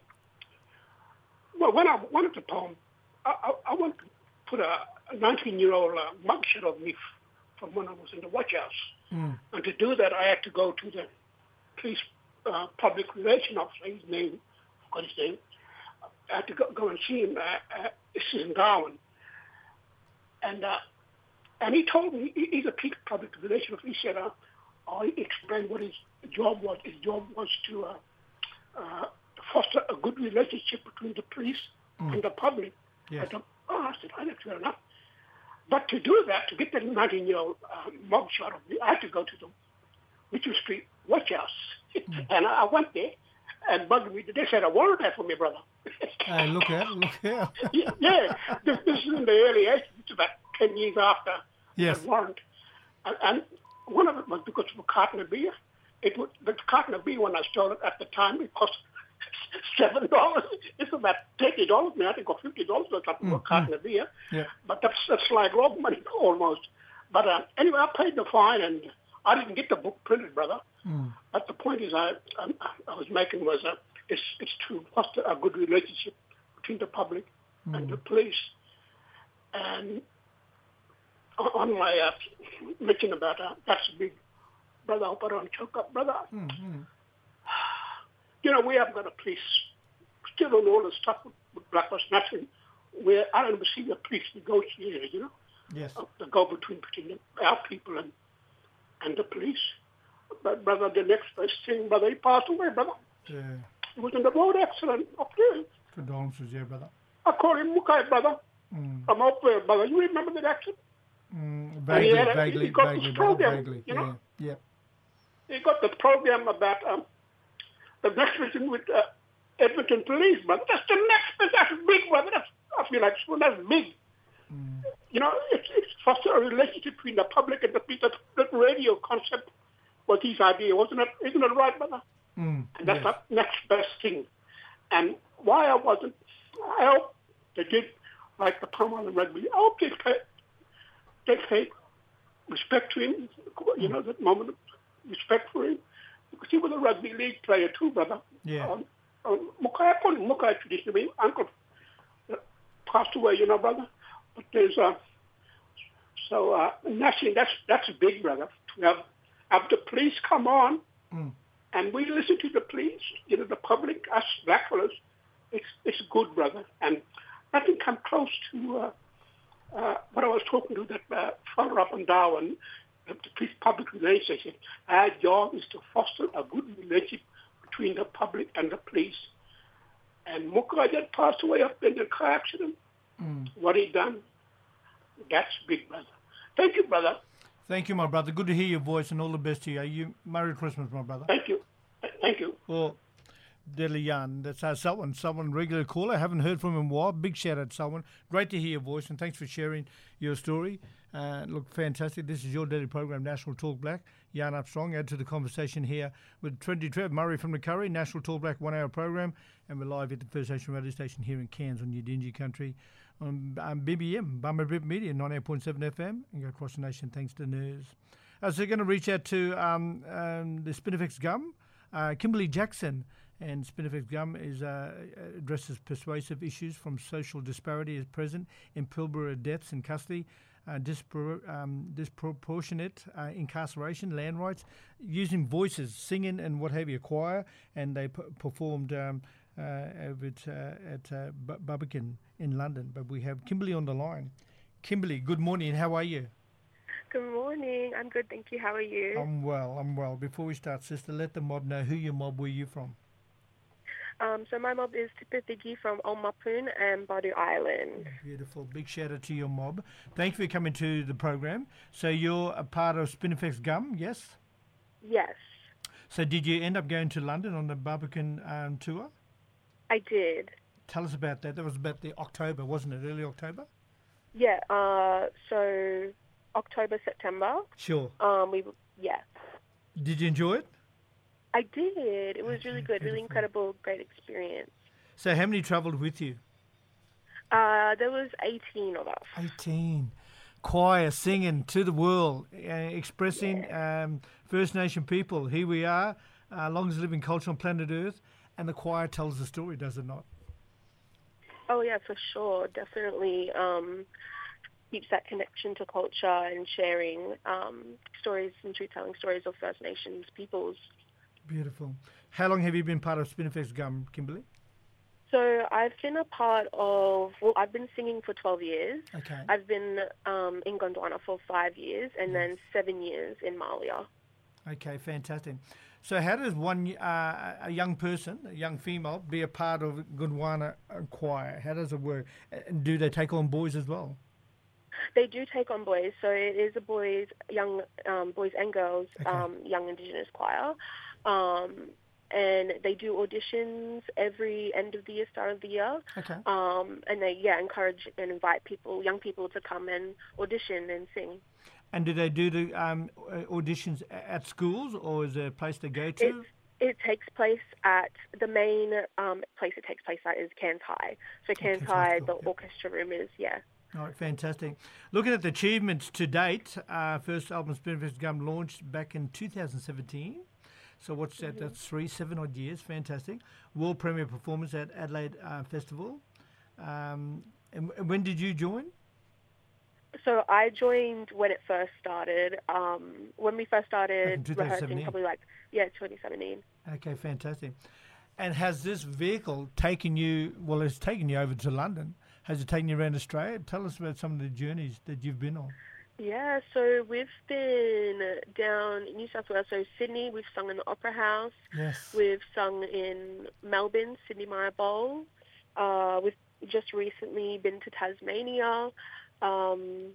Speaker 11: well, when I wanted the poem, I, I, I went to put a nineteen-year-old uh, mugshot of me f- from when I was in the watch house.
Speaker 3: Mm.
Speaker 11: And to do that, I had to go to the police uh, public relation officer, his name, I forgot his name. I had to go, go and see him. Uh, uh, this is in Darwin. And uh, and he told me, he, he's a police public relation officer, he said, uh, oh, he explained what his job was. His job was to uh, uh, foster a good relationship between the police
Speaker 3: Mm.
Speaker 11: and the public.
Speaker 3: Yes.
Speaker 11: I thought, oh, I said, oh, that's fair enough. But to do that, to get that nineteen-year-old uh, mugshot of me, I had to go to the Mitchell Street Watch House. And I, I went there and bugged me. They said a warrant there for me, brother.
Speaker 3: Hey, look out, look out.
Speaker 11: yeah, yeah. This, this is in the early eighties. It's about ten years after
Speaker 3: Yes.
Speaker 11: the warrant. And, and one of it was because of a carton of beer. It was, the carton of beer when I stole it at the time, it cost seven dollars. It's about thirty dollars now, I think, or fifty dollars or something for a carton of beer.
Speaker 3: Yeah.
Speaker 11: But that's, that's like rob money almost. But uh, anyway, I paid the fine, and I didn't get the book printed, brother.
Speaker 3: Mm.
Speaker 11: But the point is I, I, I was making was uh, it's, it's to foster a good relationship between the public and the police. And on on my uh, mention about uh, that's a big brother, I hope I don't choke up, brother.
Speaker 3: Mm-hmm.
Speaker 11: You know, we haven't got a police, still on all the stuff with, with Black Lives Matter, where I don't ever see the police negotiators, you know,
Speaker 3: Yes.
Speaker 11: uh, the go between between the, our people and and the police. But brother, the next best thing, brother, he passed away, brother.
Speaker 3: Yeah.
Speaker 11: He was in the road accident up there.
Speaker 3: Condolences, yeah, brother.
Speaker 11: I call him Mukai, brother.
Speaker 3: Mm.
Speaker 11: From up there, brother. You remember that accident?
Speaker 3: Mm,
Speaker 11: And
Speaker 3: vaguely,
Speaker 11: he had a-
Speaker 3: vaguely,
Speaker 11: he got
Speaker 3: vaguely,
Speaker 11: this
Speaker 3: brother,
Speaker 11: program,
Speaker 3: vaguely.
Speaker 11: you know?
Speaker 3: Yeah, yeah.
Speaker 11: He got the program about um, the next meeting with uh, Edmonton Police, brother. That's the next thing. That's big, brother. That's, I feel like well, that's big.
Speaker 3: Mm.
Speaker 11: You know, it's, it's foster a relationship between the public and the people. That, that radio concept was his idea, wasn't it? Isn't it right, brother?
Speaker 3: Mm.
Speaker 11: And that's
Speaker 3: Yes.
Speaker 11: the next best thing. And why I wasn't, I hope they did like the Palm Island Rugby. I hope they pay, they paid respect to him, you know, that moment of respect for him. Because he was a rugby league player too, brother.
Speaker 3: Yeah.
Speaker 11: Um, um, Mukai, I call him Mukai traditionally. Uncle uh, passed away, you know, brother. But there's, uh, so, uh, nationally, that's, that's big, brother. To have, have the police come on,
Speaker 3: Mm.
Speaker 11: and we listen to the police, you know, the public, us black fellas, it's, it's good, brother. And nothing come close to uh, uh, what I was talking to that uh, fellow up in Darwin, uh, the police public relations. They said, our job is to foster a good relationship between the public and the police. And Mukaja passed away up in the car accident.
Speaker 3: Mm.
Speaker 11: What he done, that's big, brother. Thank you, brother.
Speaker 3: Thank you, my brother. Good to hear your voice and all the best to you. You Merry Christmas, my brother.
Speaker 11: Thank you. Thank you.
Speaker 3: Well, Deadly Yarn, that's uh, someone, someone regular caller. Haven't heard from him in a while. Big shout out to someone. Great to hear your voice and thanks for sharing your story. Uh, look, fantastic. This is your daily program, National Talk Black. Yarn Up Strong. Add to the conversation here with Trendy Trev, Murray from the Curry, National Talk Black one hour program. And we're live at the First Nation radio station here in Cairns on Udingi country on um, B B M, Bummer Bip Media, ninety-eight point seven F M. And go across the nation thanks to N E R S. Uh, so we're going to reach out to um, um, the Spinifex Gum, uh, Kimberly Jackson. And Spinifex Gum is, uh, addresses persuasive issues from social disparity as present in Pilbara deaths in custody, uh, dispro- um, disproportionate uh, incarceration, land rights, using voices, singing and what have you, choir, and they p- performed um, uh, over at, uh, at uh, B- Barbican in London. But we have Kimberly on the line. Kimberly, good morning. How are you?
Speaker 12: Good morning. I'm good, thank you. How are you?
Speaker 3: I'm well, I'm well. Before we start, sister, let the mob know who your mob were you from.
Speaker 12: Um, so my mob is Tipitiki from Omapoon and Badu Island.
Speaker 3: Beautiful. Big shout out to your mob. Thank you for coming to the program. So you're a part of Spinifex Gum, yes?
Speaker 12: Yes,
Speaker 3: So did you end up going to London on the Barbican um, tour?
Speaker 12: I did.
Speaker 3: Tell us about that. That was about the October, wasn't it? Early October?
Speaker 12: Yeah, uh, so October, September.
Speaker 3: Sure.
Speaker 12: Um, we yeah,
Speaker 3: Did you enjoy it?
Speaker 12: I did. It was really good, really
Speaker 3: beautiful.
Speaker 12: incredible, great experience.
Speaker 3: So how many travelled with you?
Speaker 12: Uh, there was eighteen of us.
Speaker 3: eighteen. Choir singing to the world, uh, expressing um, First Nation people. Here we are, uh, longest living culture on planet Earth, and the choir tells the story, does it not?
Speaker 12: Oh yeah, for sure, definitely. Um, keeps that connection to culture and sharing um, stories and truth-telling stories of First Nations peoples.
Speaker 3: Beautiful. How long have you been part of Spinifex Gum, Kimberly?
Speaker 12: So I've been a part of, well, I've been singing for twelve years.
Speaker 3: Okay.
Speaker 12: I've been um, in Gondwana for five years and then seven years in Malia.
Speaker 3: Okay, fantastic. So how does one, uh, a young person, a young female, be a part of Gondwana choir? How does it work? And do they take on boys as well?
Speaker 12: They do take on boys, so it is a boys, young um, boys and girls,
Speaker 3: Okay.
Speaker 12: um, young Indigenous choir, um, and they do auditions every end of the year, start of the year.
Speaker 3: Okay.
Speaker 12: Um, and they yeah encourage and invite people, young people, to come and audition and sing.
Speaker 3: And do they do the um, uh, auditions a- at schools, or is there a place to go to?
Speaker 12: It, it takes place at the main um, place it takes place at is Cairns High. So Cairns
Speaker 3: Cairns
Speaker 12: High,
Speaker 3: High
Speaker 12: the
Speaker 3: School, yeah.
Speaker 12: orchestra room is yeah.
Speaker 3: All right, fantastic. Looking at the achievements to date, uh, first album Spinifex Gum launched back in two thousand seventeen. So what's that?
Speaker 12: Mhm.
Speaker 3: That's three, seven odd years. Fantastic. World premiere performance at Adelaide uh, Festival. Um, and w- when did you join?
Speaker 12: So I joined when it first started. Um, when we first started
Speaker 3: two thousand
Speaker 12: rehearsing,
Speaker 3: seventeen.
Speaker 12: probably like yeah, twenty seventeen.
Speaker 3: Okay, fantastic. And has this vehicle taken you, well, it's taken you over to London. Has it taken you around Australia? Tell us about some of the journeys that you've been on.
Speaker 12: Yeah, so we've been down in New South Wales. So Sydney, we've sung in the Opera House.
Speaker 3: Yes.
Speaker 12: We've sung in Melbourne, Sydney Maya Bowl. Uh, we've just recently been to Tasmania um,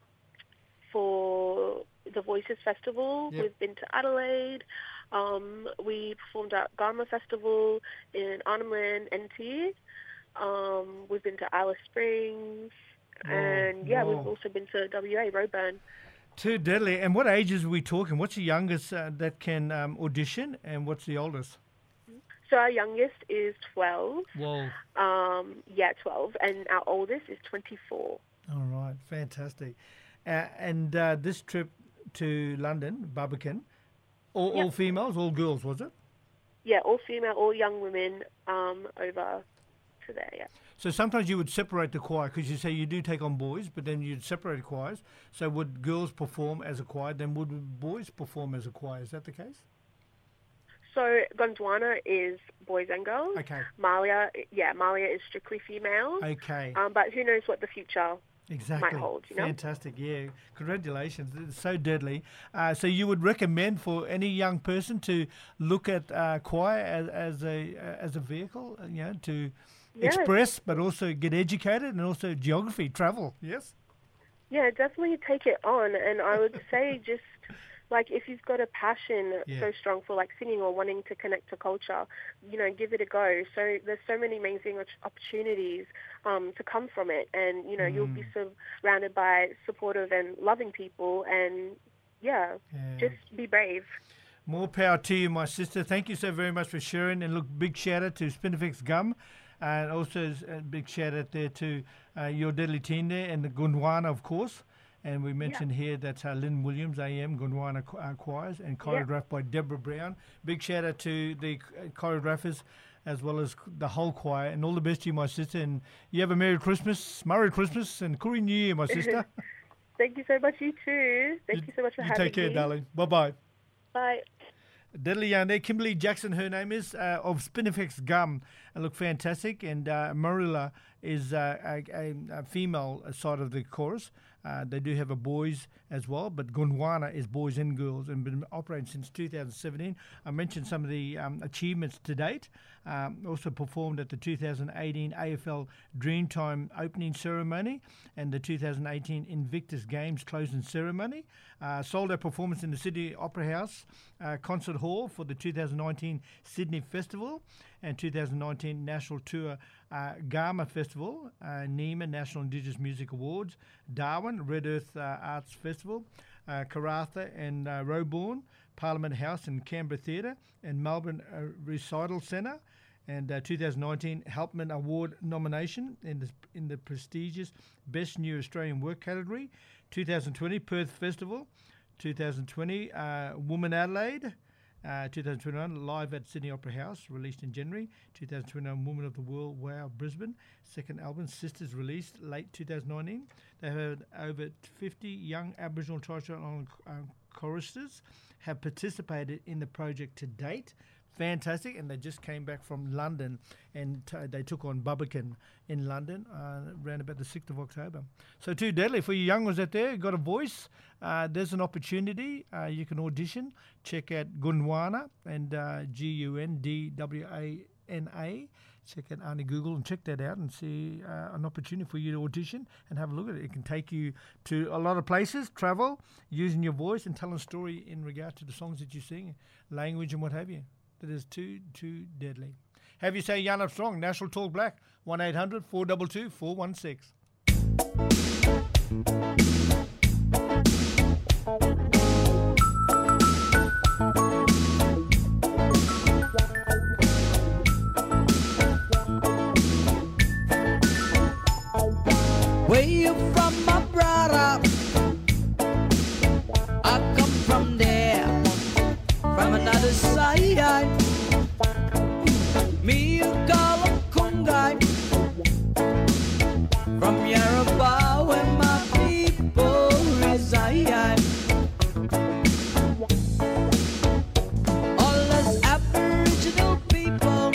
Speaker 12: for the Voices Festival.
Speaker 3: Yep.
Speaker 12: We've been to Adelaide. Um, we performed at Garma Festival in Arnhem Land, N T. Um, we've been to Alice Springs.
Speaker 3: Wow,
Speaker 12: And yeah, we've
Speaker 3: wow.
Speaker 12: also been to W A, Roburn.
Speaker 3: Too deadly. And what ages are we talking? What's the youngest uh, that can um, audition, and what's the oldest?
Speaker 12: So our youngest is twelve.
Speaker 3: Whoa.
Speaker 12: Um, yeah, twelve. And our oldest is twenty-four.
Speaker 3: All right, fantastic. Uh, and uh, this trip to London, Barbican, all, all
Speaker 12: Yep.
Speaker 3: females, all girls, was it?
Speaker 12: Yeah, all female, all young women um, over to there, yeah.
Speaker 3: So sometimes you would separate the choir, because you say you do take on boys, but then you'd separate choirs. So would girls perform as a choir, then would boys perform as a choir? Is that the case?
Speaker 12: So Gondwana is boys and girls.
Speaker 3: Okay.
Speaker 12: Malia, yeah, Malia is strictly females.
Speaker 3: Okay.
Speaker 12: Um, but who knows what the future
Speaker 3: Exactly.
Speaker 12: might hold, you know?
Speaker 3: Fantastic, yeah. Congratulations. It's so deadly. Uh, so you would recommend for any young person to look at uh, choir as, as a uh, as a vehicle, uh, you know, to
Speaker 12: Yes.
Speaker 3: express, but also get educated, and also geography, travel. Yes.
Speaker 12: Yeah, definitely take it on. And I would say just, like, if you've got a passion
Speaker 3: Yeah.
Speaker 12: so strong for, like, singing or wanting to connect to culture, you know, give it a go. So there's so many amazing op- opportunities um, to come from it. And, you know, you'll be
Speaker 3: Mm.
Speaker 12: surrounded by supportive and loving people. And, yeah,
Speaker 3: Yeah.
Speaker 12: just be brave.
Speaker 3: More power to you, my sister. Thank you so very much for sharing. And look, big shout out to Spinifex Gum. And also a big shout out there to uh, your deadly team there, and the Gondwana, of course. And we mentioned here that's uh, Lynn Williams, A M, Gondwana Qu- uh, Choirs, and choreographed by Deborah Brown. Big shout out to the uh, choreographers as well as the whole choir. And all the best to you, my sister. And you have a Merry Christmas, Merry Christmas, and Kuri New Year, my sister.
Speaker 12: Thank you so much, you too. Thank you, so much for
Speaker 3: You
Speaker 12: having
Speaker 3: take care,
Speaker 12: me.
Speaker 3: darling. Bye-bye.
Speaker 12: Bye.
Speaker 3: Deadly young there. Kimberly Jackson, her name is, uh, of Spinifex Gum. And look, fantastic. And uh, Marilla is uh, a, a, a female side of the chorus. Uh, they do have a boys as well, but Gondwana is boys and girls and been operating since two thousand seventeen. I mentioned some of the um, achievements to date. Um, also performed at the two thousand eighteen A F L Dreamtime opening ceremony and the two thousand eighteen Invictus Games closing ceremony. Uh, sold out performance in the Sydney Opera House uh, Concert Hall for the two thousand nineteen Sydney Festival and two thousand nineteen National Tour uh, Garma Festival, uh, NEMA National Indigenous Music Awards, Darwin Red Earth uh, Arts Festival, uh, Karatha and uh, Roebourne, Parliament House and Canberra Theatre, and Melbourne uh, Recital Centre, and uh, two thousand nineteen Helpman Award nomination in the in the prestigious Best New Australian Work category. two thousand twenty Perth Festival, two thousand twenty uh, Woman Adelaide, uh, two thousand twenty-one live at Sydney Opera House, released in January. two thousand twenty-one Woman of the World Wow Brisbane, second album Sisters, released late two thousand nineteen. They had over fifty young Aboriginal and Torres Strait Islander uh, choristers have participated in the project to date. Fantastic, and they just came back from London, and t- they took on Barbican in London uh, around about the sixth of October. So too deadly for you young ones out there, got a voice, uh, there's an opportunity, uh, you can audition. Check out Gondwana and uh, G U N D W A N A. Check out Auntie Google and check that out and see uh, an opportunity for you to audition and have a look at it. It can take you to a lot of places, travel, using your voice and telling a story in regard to the songs that you sing, language and what have you. That is too, too deadly. Have you say Jan Armstrong, National Talk Black, one eight hundred four two two four one six.
Speaker 13: Where you from, my brother? I come from there, from another side. Me, you call him Kungai. From Yoruba, where my people reside. All us Aboriginal people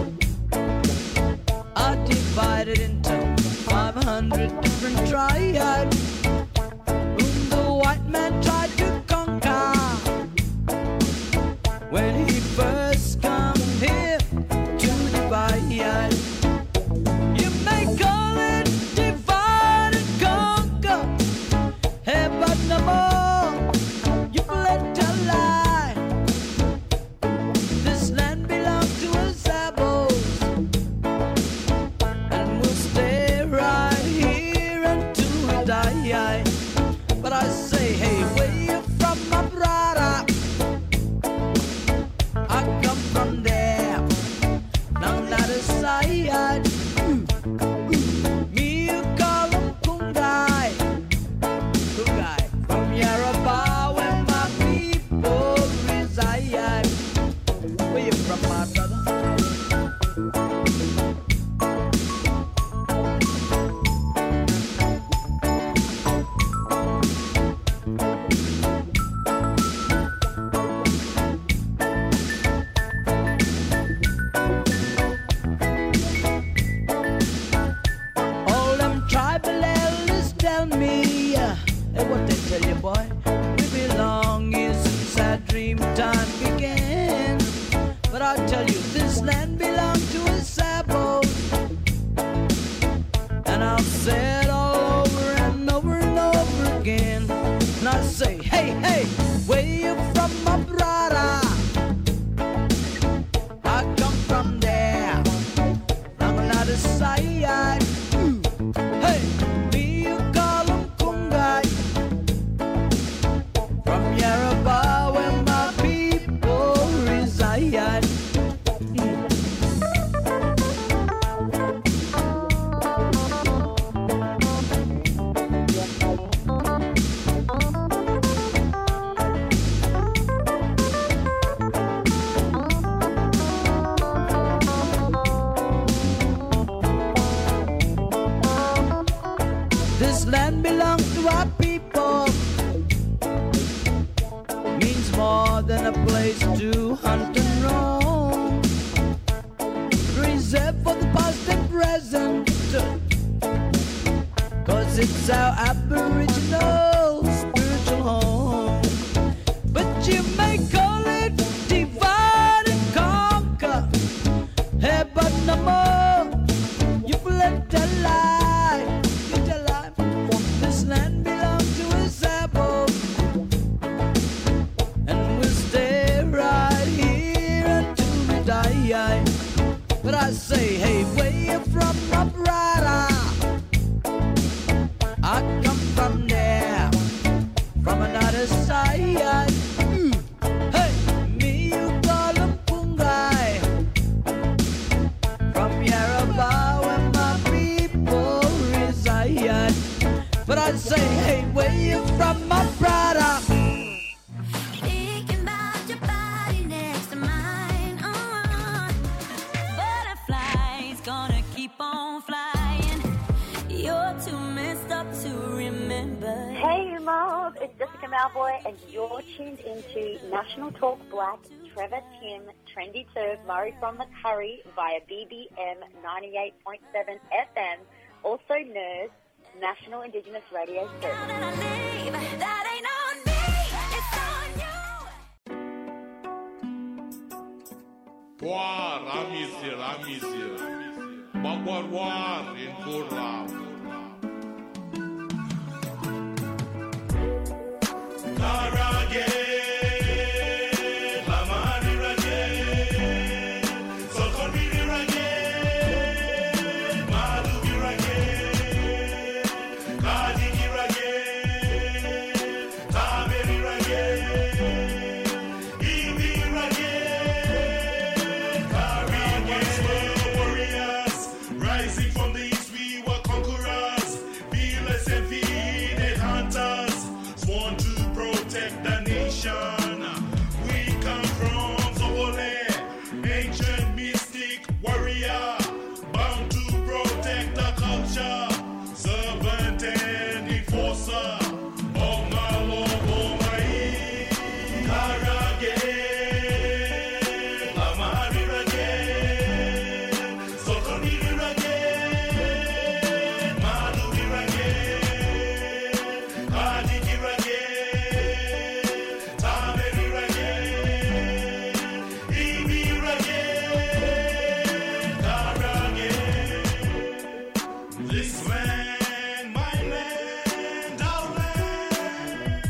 Speaker 13: are divided into five hundred different tribes whom the white man tried to conquer when he first come here to divide. You may call it divide and conquer, hey, but no more you let a lie. This land belongs to us Abos, and we'll stay right here until we die. But I say, hey, where you from, my brother? I come from there, now not a side. Me, you call him Kungai. Kungai. From Yoruba, where my people reside. Where you from, my brother? All them tribal elders tell me, uh, hey, what they tell you, boy? We belong here since our dream time began. But I'll tell you, this land belongs to us Abos, and I'll say it all over and over and over again. And I say, hey, hey, where you from, my brother? I come from there, I'm another side. Hey, me, you call him Kungai. From Yoruba, where my people reside. This land belongs to our people. Means more than a place to hunt and roam. Reserved for the past and present, cause it's our Aboriginal spiritual home. But you may call it divide and conquer, hey, but no more you let a lie. You tell lie. This land belongs to us Abos, and we'll stay right here until we die. But I say, hey, where you from, my brother? I come from there, from another side. Mm. Hey, me, you call him Kungai. From Yoruba, where my people reside. But I say, hey, where you from, my brother?
Speaker 5: Thinking about your body next to mine. Uh, butterflies gonna keep on flying. You're too messed up to remember.
Speaker 14: Hey, Mob, it's Jessica Malboy, and you're tuned into National Talk Black, Trevor Tim, Trendy Turv, Murray from the Curry via B B M ninety-eight point seven F M, also N E R S, National Indigenous Radio Service.
Speaker 5: That ain't on me, it's on you.
Speaker 10: War, Amisir, Amisir. Bagwar war in Kurram. Karage, Lamari Rage, Sokonbiri Rage, Malubi Rage, Kadiki Rage, Tameri Rage, Ibi Rage, Karage, warriors, rising from the east, we were conquerors, fearless and feared hunters, sworn to protect the nation. We come from Zobole, ancient mystic warrior, bound to protect the culture, servant and enforcer of Malo Bomai. Karage, Lamari Rage, Sokoniri Rage, Malubi Rage, Kadiki Rage, Tameri Rage, Ibi Rage, Karage. This land, my land, our land,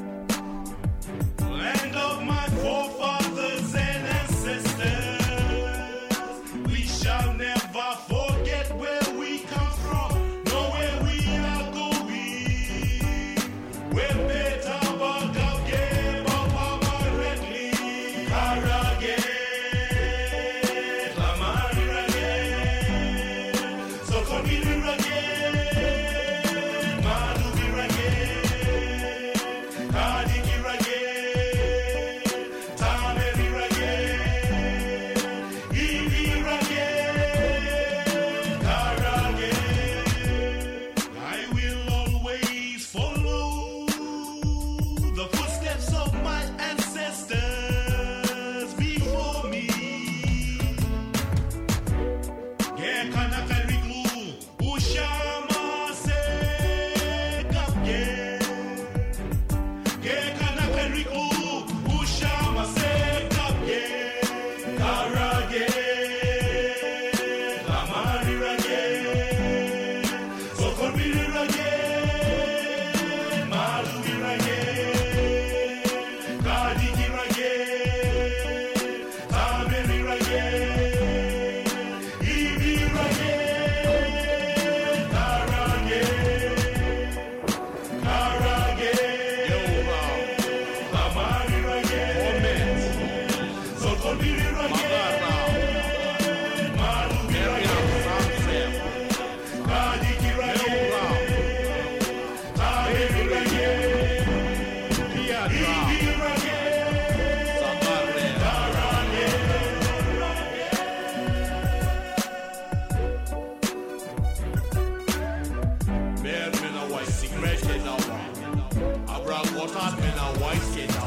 Speaker 10: land of my forefathers and ancestors. We shall never forget where we come from, nor where we are going. We're better, but I'll give up our redly. Karage, Lamari Rage, Sokoniri Rage, Malubi Rage, Kadiki Rage, Tameri Rage, Ibi Rage, Karage. I will always follow the footsteps of my ancestors before me. Gekana Kariklu, Ushama Sekapye. Gekana Kariklu, Ushama Sekapye. Karage, Lamari Rage, Sokonbiri Rage, Malubi Rage, Kadiki Rage, Tameri Rage, Ibi Rage, Karage, Karage, Lamari Rage, Sokonbiri Rage, Malubi Rage, Kadiki Rage, Tameri Rage, Ibi Rage, Mer men a white cigarette get now. Abra water men a white get now.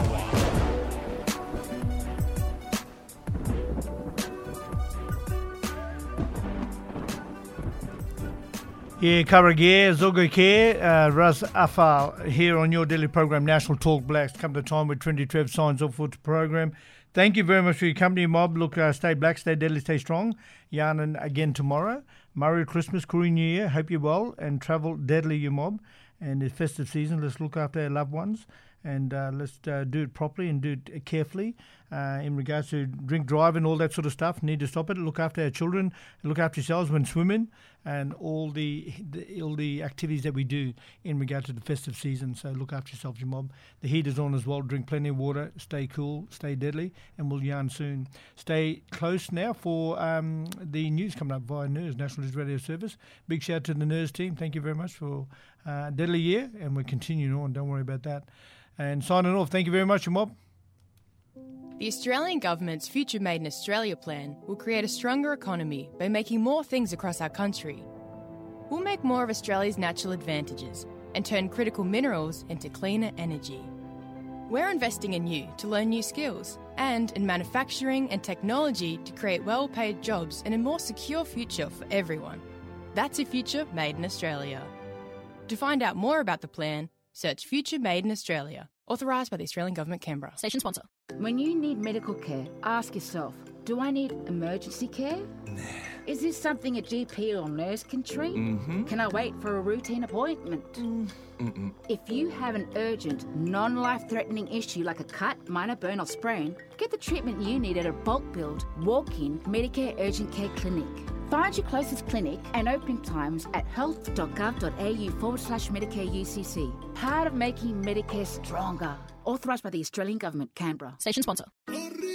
Speaker 3: Yeah, Karagir, Zogokir, uh, Raz Afal here on your daily program, National Talk Blacks. Come to time with Trendy Trev signs off for the program. Thank you very much for your company, mob. Look, uh, stay black, stay deadly, stay strong. Yarnin again tomorrow. Merry Christmas, Korean New Year. Hope you're well and travel deadly, your mob. And the festive season, let's look after our loved ones and uh, let's uh, do it properly and do it carefully. Uh, in regards to drink, drive and all that sort of stuff, need to stop it. Look after our children, look after yourselves when swimming, and all the, the all the activities that we do in regard to the festive season. So look after yourselves, your mob. The heat is on as well. Drink plenty of water. Stay cool. Stay deadly. And we'll yarn soon. Stay close now for um, the news coming up via N E R S, National News Radio Service. Big shout out to the N E R S team. Thank you very much for uh, deadly year, and we're continuing on. Don't worry about that. And signing off. Thank you very much, your mob.
Speaker 15: The Australian Government's Future Made in Australia plan will create a stronger economy by making more things across our country. We'll make more of Australia's natural advantages and turn critical minerals into cleaner energy. We're investing in you to learn new skills and in manufacturing and technology to create well-paid jobs and a more secure future for everyone. That's a future made in Australia. To find out more about the plan, search Future Made in Australia. Authorised by the Australian Government, Canberra. Station sponsor.
Speaker 16: When you need medical care, ask yourself, Do I need emergency care? Nah. Is this something a G P or nurse can treat?
Speaker 17: Mm-hmm.
Speaker 16: Can I wait for a routine appointment?
Speaker 17: Mm-mm.
Speaker 16: If you have an urgent, non-life-threatening issue like a cut, minor burn or sprain, get the treatment you need at a bulk-billed, walk-in Medicare Urgent Care Clinic. Find your closest clinic and opening times at health.gov.au forward slash Medicare U C C. Part of making Medicare stronger. Authorised by the Australian Government, Canberra.
Speaker 15: Station sponsor.